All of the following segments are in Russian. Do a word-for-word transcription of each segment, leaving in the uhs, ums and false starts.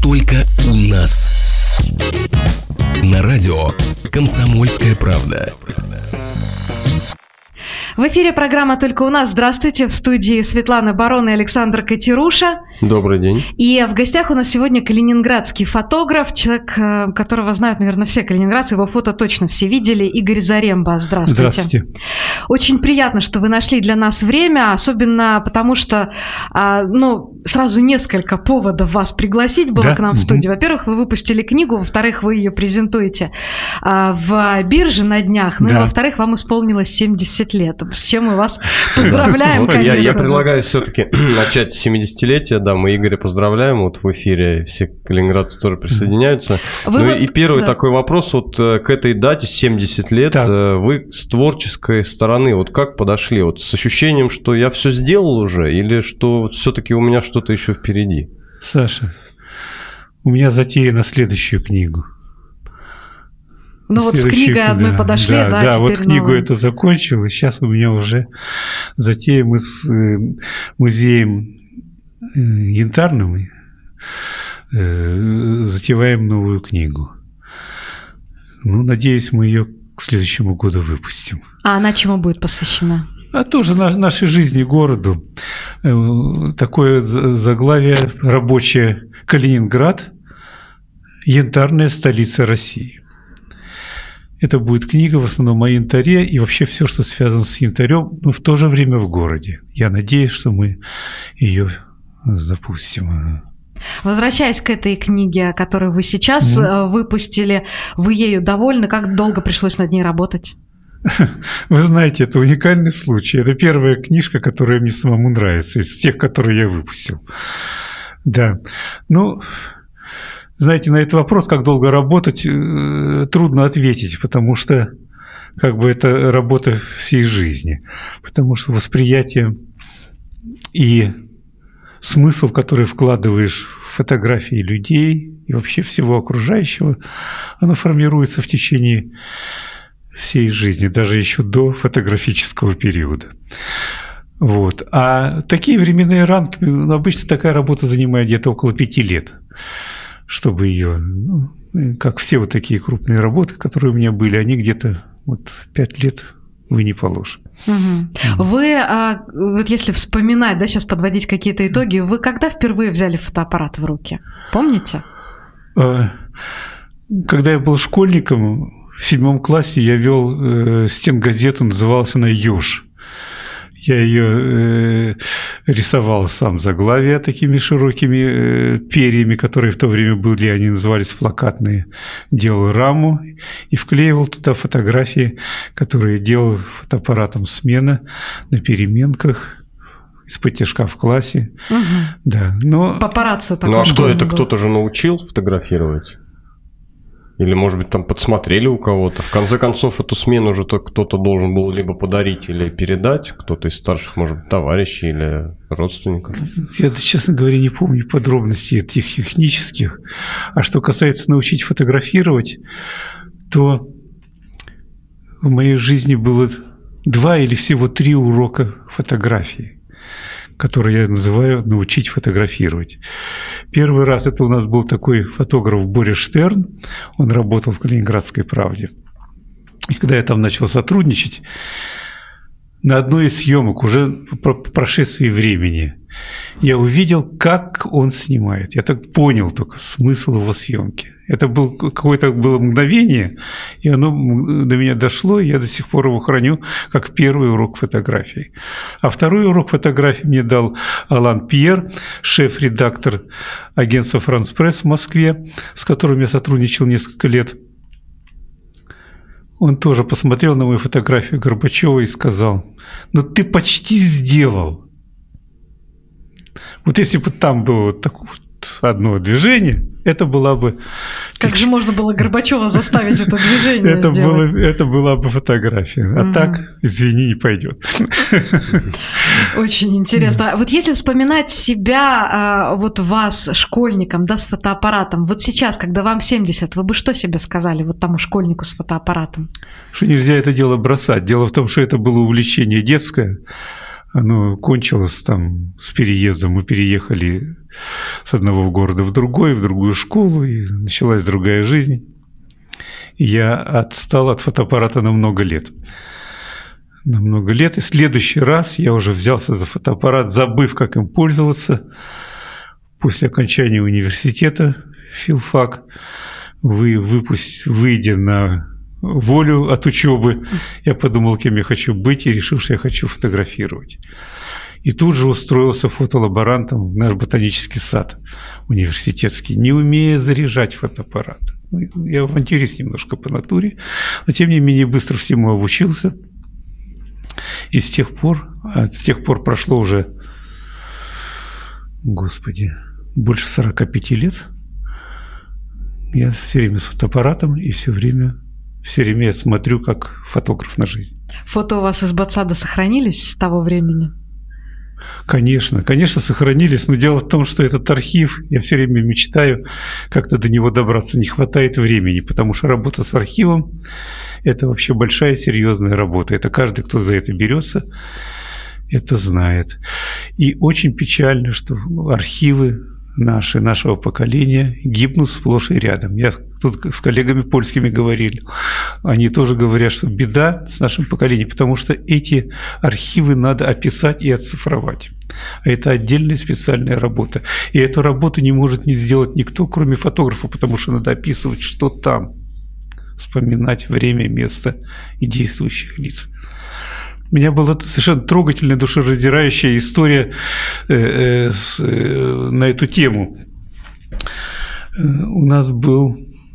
только у нас. На радио «Комсомольская правда». В эфире программа «Только у нас». Здравствуйте, в студии Светлана Барон и Александр Катируша. Добрый день. И в гостях у нас сегодня калининградский фотограф, человек, которого знают, наверное, все калининградцы, его фото точно все видели, Игорь Заремба. Здравствуйте. Здравствуйте. Очень приятно, что вы нашли для нас время, особенно потому что, ну, сразу несколько поводов вас пригласить было, да? К нам в студию. Во-первых, вы выпустили книгу, во-вторых, вы ее презентуете в бирже на днях, ну да. И во-вторых, вам исполнилось семьдесят лет. С чем мы вас поздравляем, вот конечно я, я же. предлагаю все-таки начать с семидесятилетия. Да, мы Игоря поздравляем вот в эфире, все калининградцы тоже присоединяются. Вы ну вот, и первый да. такой вопрос, вот к этой дате, семьдесят лет, так. вы с творческой стороны вот как подошли? Вот с ощущением, что я все сделал уже, или что все-таки у меня что-то еще впереди? Саша, у меня затея на следующую книгу. Ну вот с книгой одной да, подошли, да, да, да теперь вот книгу новую. эту закончил, и сейчас у меня уже затея, мы с музеем янтарным затеваем новую книгу. Ну, надеюсь, мы ее к следующему году выпустим. А она чему будет посвящена? А тоже нашей жизни, городу. Такое заглавие рабочее: Калининград, янтарная столица России. Это будет книга в основном о янтаре и вообще все, что связано с янтарем, но в то же время в городе. Я надеюсь, что мы ее запустим. Возвращаясь к этой книге, которую вы сейчас mm-hmm. выпустили, вы ею довольны? Как долго пришлось над ней работать? Вы знаете, это уникальный случай. Это первая книжка, которая мне самому нравится, из тех, которые я выпустил. Да. Ну... Знаете, на этот вопрос, как долго работать, трудно ответить, потому что как бы это работа всей жизни. Потому что восприятие и смысл, который вкладываешь в фотографии людей и вообще всего окружающего, оно формируется в течение всей жизни, даже еще до фотографического периода. Вот. А такие временные рамки, обычно такая работа занимает где-то около пяти лет. Чтобы ее, ну, как все вот такие крупные работы, которые у меня были, они где-то вот пять лет вы не положите. Угу. Угу. Вы, а, вот если вспоминать, да, сейчас подводить какие-то итоги, вы когда впервые взяли фотоаппарат в руки? Помните? Когда я был школьником, в седьмом классе я вел э, стенгазету, называлась она «Ёж». Я ее э, рисовал сам заглавия такими широкими э, перьями, которые в то время были, они назывались плакатные. Делал раму и вклеивал туда фотографии, которые делал фотоаппаратом смена на переменках, из-под тяжка в классе. Угу. Да, но... Папарацци такой. Ну а что, это кто-то же научил фотографировать? Или, может быть, там подсмотрели у кого-то? В конце концов, эту смену уже кто-то должен был либо подарить или передать, кто-то из старших, может быть, товарищей или родственников. Я, честно говоря, не помню подробностей этих технических. А что касается научить фотографировать, то в моей жизни было два или всего три урока фотографии, который я называю «научить фотографировать». Первый раз это у нас был такой фотограф Боря Штерн, он работал в «Калининградской правде». И когда я там начал сотрудничать, на одной из съемок, уже по прошествии времени, я увидел, как он снимает. Я так понял только смысл его съемки. Это был какое-то было мгновение, и оно до меня дошло, и я до сих пор его храню как первый урок фотографии. А второй урок фотографии мне дал Алан Пьер, шеф-редактор агентства «Франс Пресс» в Москве, с которым я сотрудничал несколько лет. Он тоже посмотрел на мою фотографию Горбачева и сказал: «Ну ты почти сделал». Вот если бы там было вот такое вот одно движение, это была бы... Как же можно было Горбачева заставить это движение это сделать? Было, это была бы фотография. А угу. так, извини, не пойдет. Очень интересно. Вот если вспоминать себя, вот вас, школьником, да, с фотоаппаратом, вот сейчас, когда вам семьдесят, вы бы что себе сказали вот тому школьнику с фотоаппаратом? Что нельзя это дело бросать. Дело в том, что это было увлечение детское. Оно кончилось там с переездом. Мы переехали с одного города в другой, в другую школу, и началась другая жизнь. И я отстал от фотоаппарата на много лет. На много лет. И в следующий раз я уже взялся за фотоаппарат, забыв, как им пользоваться. После окончания университета, филфак, вы, выпусть, выйдя на волю от учебы, я подумал, кем я хочу быть, и решил, что я хочу фотографировать. И тут же устроился фотолаборантом в наш ботанический сад университетский, не умея заряжать фотоаппарат. Я авантюрист немножко по натуре, но тем не менее быстро всему обучился. И с тех пор, а с тех пор прошло уже, господи, больше сорока пяти лет. Я все время с фотоаппаратом и все время, все время я смотрю как фотограф на жизнь. Фото у вас из Ботсада сохранились с того времени? Конечно, конечно, сохранились, но дело в том, что этот архив, я все время мечтаю как-то до него добраться, не хватает времени, потому что работа с архивом – это вообще большая серьезная работа. Это каждый, кто за это берется, это знает. И очень печально, что архивы наши, нашего поколения гибнут сплошь и рядом. Я тут с коллегами польскими говорил. Они тоже говорят, что беда с нашим поколением, потому что эти архивы надо описать и оцифровать. А это отдельная специальная работа. И эту работу не может не сделать никто, кроме фотографа, потому что надо описывать, что там, вспоминать время, место и действующих лиц. У меня была совершенно трогательная, душераздирающая история э, э, с, э, на эту тему. Э, у нас был,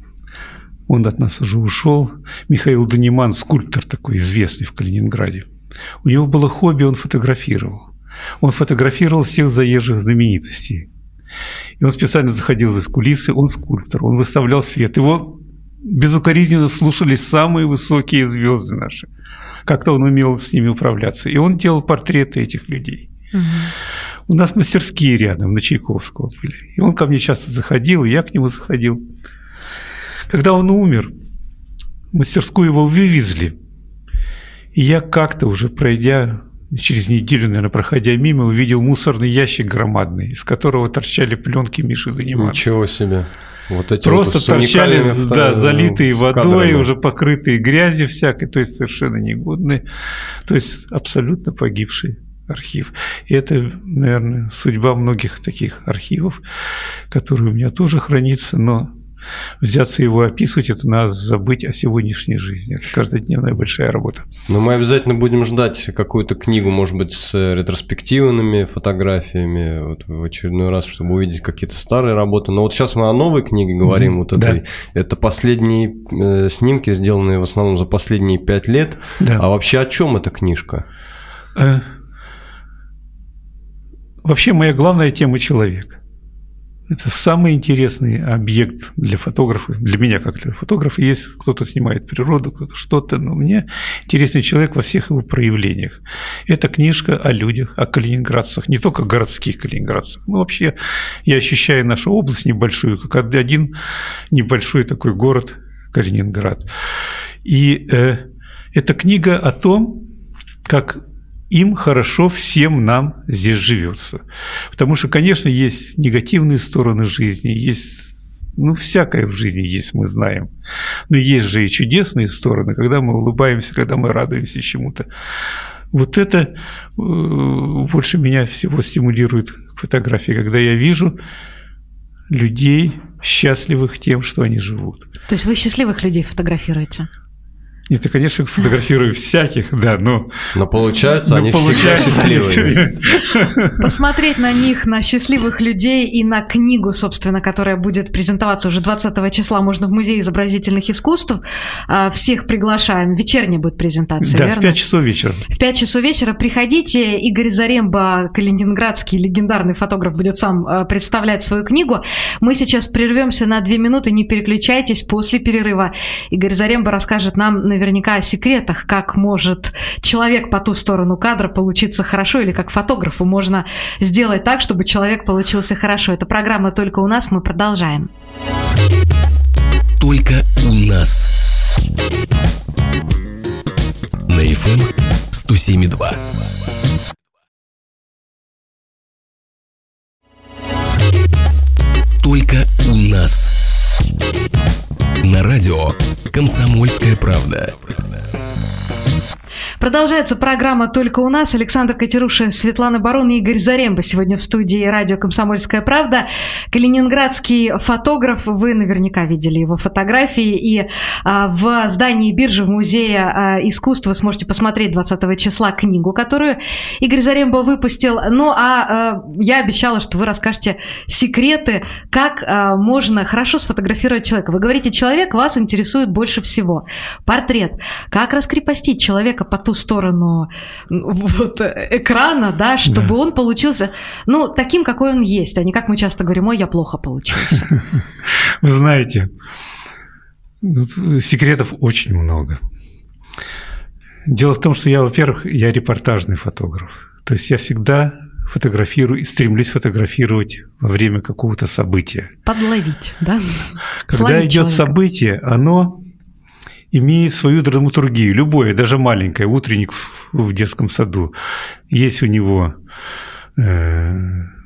он от нас уже ушел, Михаил Даниман, скульптор такой известный в Калининграде. У него было хобби, он фотографировал. Он фотографировал всех заезжих знаменитостей. И он специально заходил за кулисы, он скульптор, он выставлял свет. Его безукоризненно слушались самые высокие звезды наши. Как-то он умел с ними управляться. И он делал портреты этих людей. Угу. У нас мастерские рядом, на Чайковского были. И он ко мне часто заходил, и я к нему заходил. Когда он умер, в мастерскую его вывезли. И я как-то уже пройдя, через неделю, наверное, проходя мимо, увидел мусорный ящик громадный, из которого торчали пленки Миши Данимана. Ничего себе. Вот эти просто вот торчали, да, залитые водой, кадрами. Уже покрытые грязью всякой, то есть совершенно негодные, то есть абсолютно погибший архив. И это, наверное, судьба многих таких архивов, которые у меня тоже хранится, но взяться его описывать, это надо забыть о сегодняшней жизни. Это каждодневная большая работа. Но мы обязательно будем ждать какую-то книгу, может быть, с ретроспективными фотографиями вот в очередной раз, чтобы увидеть какие-то старые работы. Но вот сейчас мы о новой книге говорим. Mm-hmm. Вот этой. Да. Это последние э, снимки, сделанные в основном за последние пять лет. Да. А вообще о чем эта книжка? Э, вообще моя главная тема – человек. Это самый интересный объект для фотографа, для меня как для фотографа. Есть кто-то снимает природу, кто-то что-то, но мне интересный человек во всех его проявлениях. Это книжка о людях, о калининградцах, не только городских калининградцах. Но вообще я ощущаю нашу область небольшую, как один небольшой такой город Калининград. И э, это книга о том, как им хорошо всем нам здесь живется. Потому что, конечно, есть негативные стороны жизни, есть, ну, всякое в жизни есть, мы знаем. Но есть же и чудесные стороны, когда мы улыбаемся, когда мы радуемся чему-то. Вот это э, больше меня всего стимулирует к фотографии, когда я вижу людей, счастливых тем, что они живут. То есть вы счастливых людей фотографируете? Нет, я, конечно, фотографирую всяких, да, но... Но получается, но они получается, всегда счастливые. Посмотреть на них, на счастливых людей и на книгу, собственно, которая будет презентоваться уже двадцатого числа, можно в Музее изобразительных искусств. Всех приглашаем. Вечерняя будет презентация, да, верно? в пять часов вечера. В пять часов вечера приходите. Игорь Заремба, калининградский легендарный фотограф, будет сам представлять свою книгу. Мы сейчас прервемся на две минуты, не переключайтесь. После перерыва Игорь Заремба расскажет нам наверняка о секретах, как может человек по ту сторону кадра получиться хорошо, или как фотографу можно сделать так, чтобы человек получился хорошо. Это программа «Только у нас», мы продолжаем. Только у нас. На эф эм сто семь и два. только у нас. На радио «Комсомольская правда». Продолжается программа «Только у нас». Александр Катеруша, Светлана Барон и Игорь Заремба сегодня в студии радио «Комсомольская правда». Калининградский фотограф, вы наверняка видели его фотографии. И а, в здании биржи в Музее а, искусств вы сможете посмотреть двадцатого числа книгу, которую Игорь Заремба выпустил. Ну, а, а я обещала, что вы расскажете секреты, как а, можно хорошо сфотографировать человека. Вы говорите, человек вас интересует больше всего. Портрет. Как раскрепостить человека по ту сторону вот, экрана, да, чтобы да. он получился, ну, таким, какой он есть, а не как мы часто говорим, ой, я плохо получился. Вы знаете, секретов очень много. Дело в том, что я, во-первых, я репортажный фотограф. То есть я всегда фотографирую и стремлюсь фотографировать во время какого-то события. Подловить, да? Когда Словить идет человека. Событие, оно имеет свою драматургию, любое, даже маленькое, утренник в, в детском саду. Есть у него, э,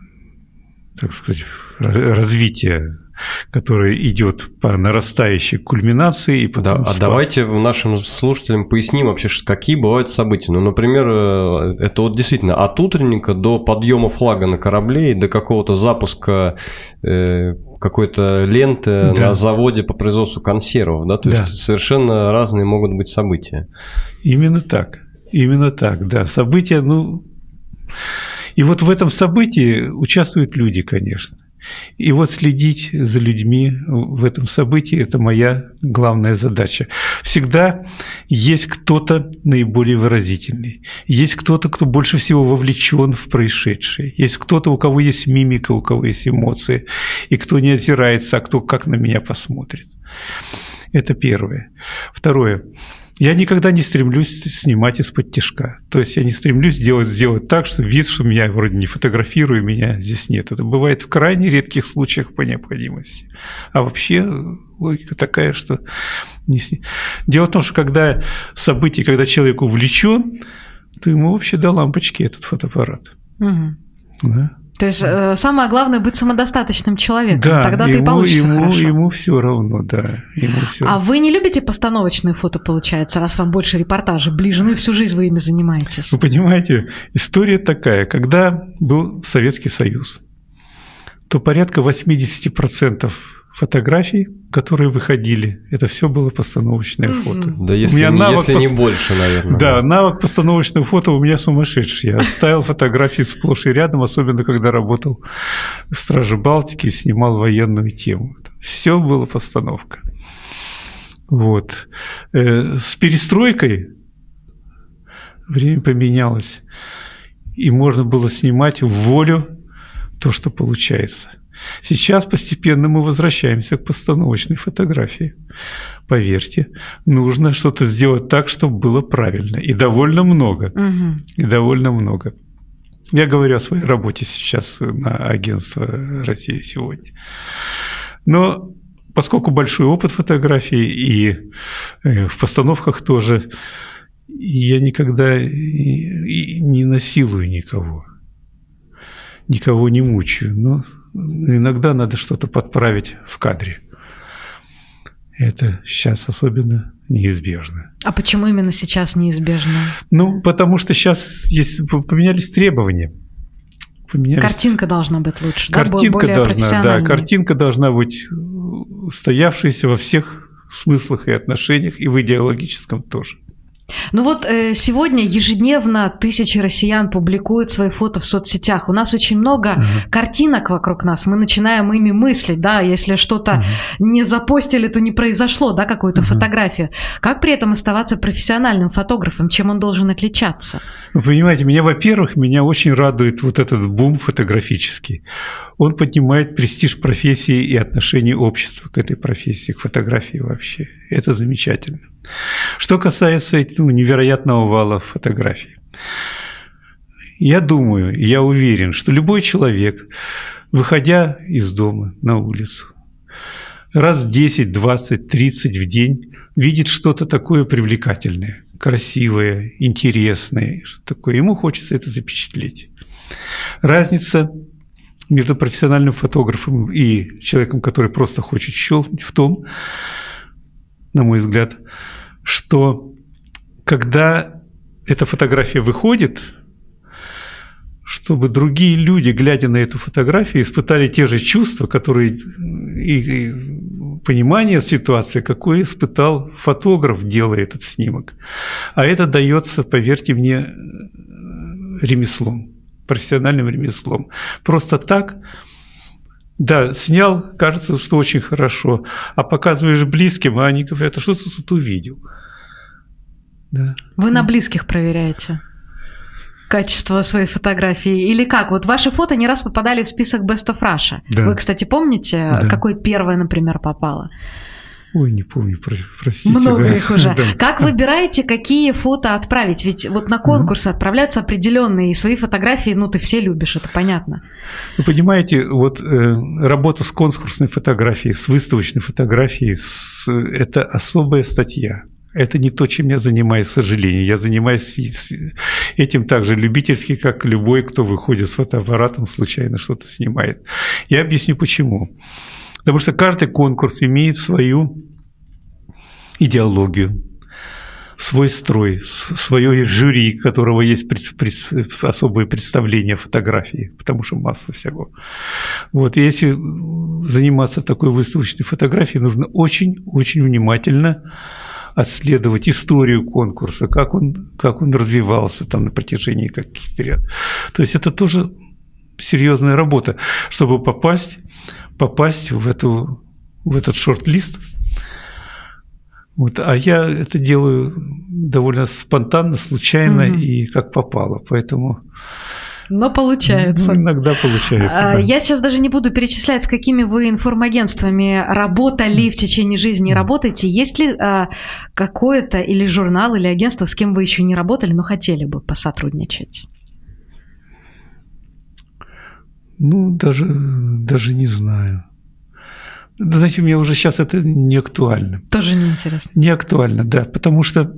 так сказать, развитие, которое идет по нарастающей кульминации. И потом да, а давайте нашим слушателям поясним вообще, какие бывают события. Ну, например, это вот действительно от утренника до подъема флага на корабле и до какого-то запуска э, какой-то ленты да. на заводе по производству консервов, да, то да. есть совершенно разные могут быть события. Именно так, именно так, да, события, ну, и вот в этом событии участвуют люди, конечно. И вот следить за людьми в этом событии – это моя главная задача. Всегда есть кто-то наиболее выразительный, есть кто-то, кто больше всего вовлечен в происшедшее, есть кто-то, у кого есть мимика, у кого есть эмоции, и кто не озирается, а кто как на меня посмотрит. Это первое. Второе. Я никогда не стремлюсь снимать из-под тишка. То есть я не стремлюсь делать, сделать так, что вид, что меня вроде не фотографирую, меня здесь нет. Это бывает в крайне редких случаях по необходимости. А вообще логика такая, что... Не сни... Дело в том, что когда событие, когда человек увлечен, то ему вообще до лампочки этот фотоаппарат. Угу. Да? То есть э, самое главное быть самодостаточным человеком, да, тогда ему, ты и получишься ему, хорошо. Ему все равно, да. Ему все а равно. Вы не любите постановочные фото, получается, раз вам больше репортажей ближе, ну и всю жизнь вы ими занимаетесь? Вы понимаете, история такая, когда был Советский Союз, то порядка восемьдесят процентов фотографий, которые выходили, это все было постановочное mm-hmm. фото. Да, если, у меня не, навык если пос... не больше, наверное. Да, навык постановочного фото у меня сумасшедший. Я ставил фотографии сплошь и рядом, особенно когда работал в Страже Балтики и снимал военную тему. Все было постановка. Вот. С перестройкой время поменялось, и можно было снимать в волю то, что получается. Сейчас постепенно мы возвращаемся к постановочной фотографии. Поверьте, нужно что-то сделать так, чтобы было правильно. И довольно много. Угу. И довольно много. Я говорю о своей работе сейчас на агентство «Россия сегодня». Но поскольку большой опыт фотографии и в постановках тоже, я никогда не насилую никого. Никого не мучаю. Но иногда надо что-то подправить в кадре. Это сейчас особенно неизбежно. А почему именно сейчас неизбежно? Ну, потому что сейчас есть, поменялись требования. Поменялись... Картинка должна быть лучше, картинка да? Более должна, да, картинка должна быть устоявшаяся во всех смыслах и отношениях, и в идеологическом тоже. Ну вот э, сегодня ежедневно тысячи россиян публикуют свои фото в соцсетях. У нас очень много uh-huh. картинок вокруг нас. Мы начинаем ими мыслить, да, если что-то uh-huh. не запостили, то не произошло, да, какую-то uh-huh. фотографию. Как при этом оставаться профессиональным фотографом? Чем он должен отличаться? Вы понимаете, меня, во-первых, меня очень радует вот этот бум фотографический. Он поднимает престиж профессии и отношение общества к этой профессии, к фотографии вообще. Это замечательно. Что касается ну, невероятного вала фотографий. Я думаю, я уверен, что любой человек, выходя из дома на улицу, раз десять, двадцать, тридцать в день видит что-то такое привлекательное, красивое, интересное, что такое. Ему хочется это запечатлеть. Разница между профессиональным фотографом и человеком, который просто хочет щелкнуть, в том, на мой взгляд, что когда эта фотография выходит, чтобы другие люди, глядя на эту фотографию, испытали те же чувства, которые и, и понимание ситуации, какое испытал фотограф, делая этот снимок. А это дается, поверьте мне, ремеслом, профессиональным ремеслом. Просто так, да, снял, кажется, что очень хорошо, а показываешь близким, а они говорят: а что ты тут увидел? Да. Вы на близких проверяете качество своей фотографии? Или как? Вот ваши фото не раз попадали в список Best of Russia. Да. Вы, кстати, помните, да. какое первое, например, попало? Ой, не помню, простите. Много да. их уже. Да. Как выбираете, какие фото отправить? Ведь вот на конкурсы mm-hmm. отправляются определенные, и свои фотографии, ну, ты все любишь, это понятно. Вы понимаете, вот э, работа с конкурсной фотографией, с выставочной фотографией, с, это особая статья. Это не то, чем я занимаюсь, к сожалению. Я занимаюсь этим так же любительски, как любой, кто выходит с фотоаппаратом, случайно что-то снимает. Я объясню, почему. Потому что каждый конкурс имеет свою идеологию, свой строй, свое жюри, у которого есть особое представление о фотографии, потому что масса всего. Вот. И если заниматься такой выставочной фотографией, нужно очень-очень внимательно отследовать историю конкурса, как он, как он развивался там на протяжении каких-то лет. То есть это тоже серьезная работа, чтобы попасть, попасть в, эту, в этот шорт-лист. Вот. А я это делаю довольно спонтанно, случайно mm-hmm. и как попало. Поэтому... Но получается. Ну, иногда получается. А, да. Я сейчас даже не буду перечислять, с какими вы информагентствами работали в течение жизни и работаете. Есть ли а, какое-то или журнал, или агентство, с кем вы еще не работали, но хотели бы посотрудничать? Ну, даже, даже не знаю. Да, знаете, мне уже сейчас это не актуально. Тоже не интересно. Не актуально, да. Потому что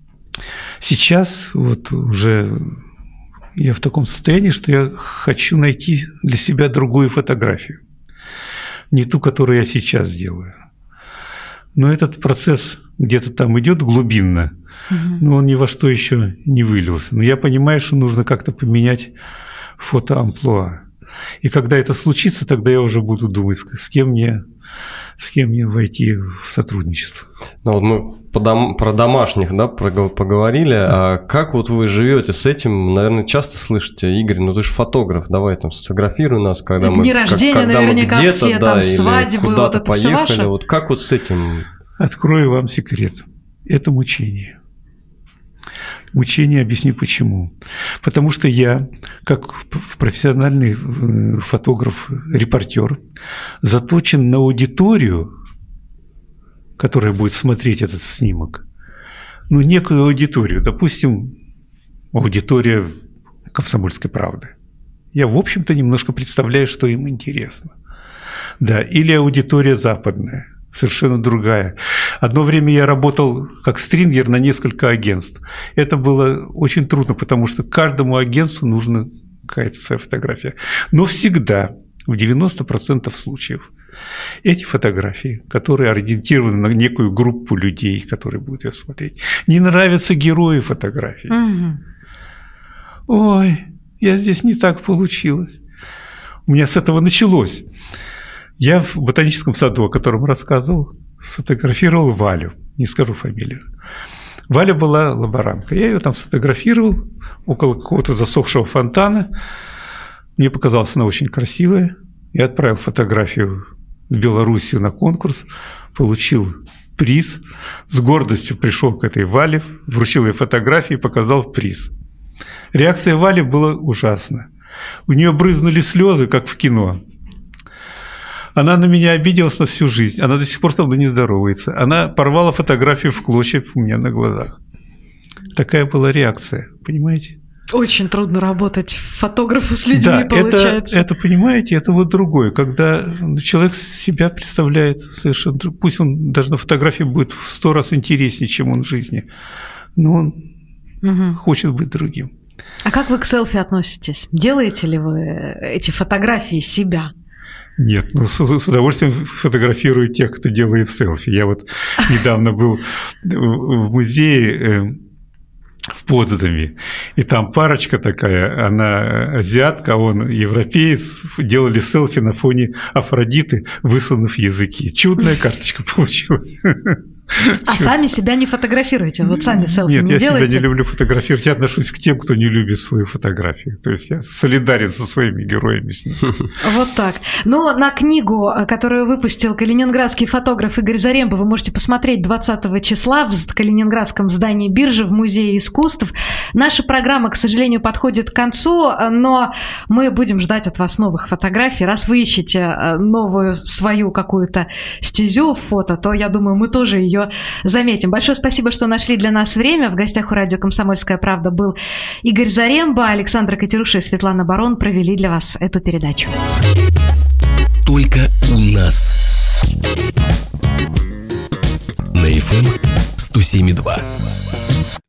сейчас вот уже... Я в таком состоянии, что я хочу найти для себя другую фотографию. Не ту, которую я сейчас делаю. Но этот процесс где-то там идет глубинно, угу. но он ни во что еще не вылился. Но я понимаю, что нужно как-то поменять фотоамплуа. И когда это случится, тогда я уже буду думать, с кем мне, с кем мне войти в сотрудничество. Ну, вот мы по дом, про домашних, да, поговорили. А как вот вы живете с этим? Наверное, часто слышите: Игорь, ну ты же фотограф, давай там сфотографируй нас, когда мы, дни рождения, как, когда наверняка мы где-то, все, да, там, свадьбы, куда-то вот это поехали. все ваше? Вот как вот с этим? Открою вам секрет. Это мучение. Мучение, объясню почему. Потому что я, как профессиональный фотограф-репортер, заточен на аудиторию, которая будет смотреть этот снимок. Ну, некую аудиторию. Допустим, аудитория «Комсомольской правды». Я, в общем-то, немножко представляю, что им интересно. Да, или аудитория западная. Совершенно другая. Одно время я работал как стрингер на несколько агентств. Это было очень трудно, потому что каждому агентству нужна какая-то своя фотография. Но всегда, в девяноста процентах случаев, эти фотографии, которые ориентированы на некую группу людей, которые будут ее смотреть, не нравятся герою фотографии. Угу. Ой, я здесь не так получилось. У меня с этого началось. Я в ботаническом саду, о котором рассказывал, сфотографировал Валю, не скажу фамилию. Валя была лаборантка. Я ее там сфотографировал около какого-то засохшего фонтана. Мне показалось, она очень красивая. Я отправил фотографию в Белоруссию на конкурс, получил приз. С гордостью пришел к этой Вале, вручил ей фотографии и показал приз. Реакция Вали была ужасна. У нее брызнули слезы, как в кино. Она на меня обиделась на всю жизнь. Она до сих пор со мной не здоровается. Она порвала фотографию в клочья у меня на глазах. Такая была реакция, понимаете? Очень трудно работать фотографу с людьми, да, получается. Это, это, понимаете, это вот другое. Когда человек себя представляет совершенно... Пусть он даже на фотографии будет в сто раз интереснее, чем он в жизни, но он угу. хочет быть другим. А как вы к селфи относитесь? Делаете ли вы эти фотографии себя? Нет, ну с, с удовольствием фотографирую тех, кто делает селфи. Я вот недавно был в музее в Потсдаме, и там парочка такая, она азиатка, он европеец, делали селфи на фоне Афродиты, высунув языки. Чудная карточка получилась. А сами себя не фотографируете? Вот сами селфи Нет, не я делаете? себя не люблю фотографировать. Я отношусь к тем, кто не любит свою фотографию. То есть я солидарен со своими героями с ними. Вот так. Но на книгу, которую выпустил калининградский фотограф Игорь Заремба, вы можете посмотреть двадцатого числа в калининградском здании биржи в Музее искусств. Наша программа, к сожалению, подходит к концу, но мы будем ждать от вас новых фотографий. Раз вы ищете новую свою какую-то стезю в фото, то, я думаю, мы тоже ее заметим. Большое спасибо, что нашли для нас время. В гостях у радио «Комсомольская правда» был Игорь Заремба, Александра Катеруша и Светлана Барон провели для вас эту передачу. Только у нас. На эф эм сто семь и два.